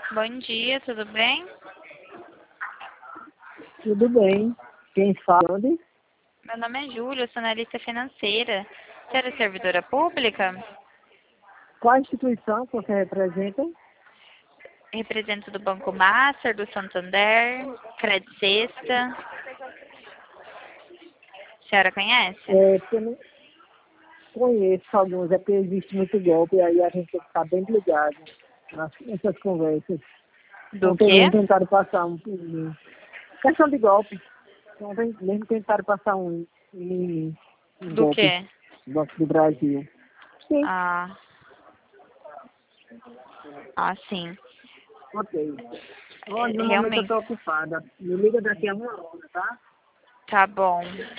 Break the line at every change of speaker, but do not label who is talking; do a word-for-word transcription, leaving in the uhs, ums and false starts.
Bom dia, tudo bem?
Tudo bem. Quem fala? Onde?
Meu nome é Júlia, eu sou analista financeira. Você era servidora pública?
Qual instituição que você representa?
Represento do Banco Master, do Santander, Credit Sexta. A senhora conhece?
É, porque eu não conheço alguns, é porque existe muito golpe, e aí a gente tem que estar bem ligado nas- nessas conversas.
Do
Ontem
quê?
mesmo tentaram passar um por mim. Questão de golpe. Ontem mesmo tentaram passar um em mim, um
Do
golpe,
quê?
golpe do Brasil. Sim.
Ah, ah, sim.
Ok.
É,
Olha, no momento eu
realmente.
estou ocupada. Me liga daqui a uma hora, tá?
Tá bom.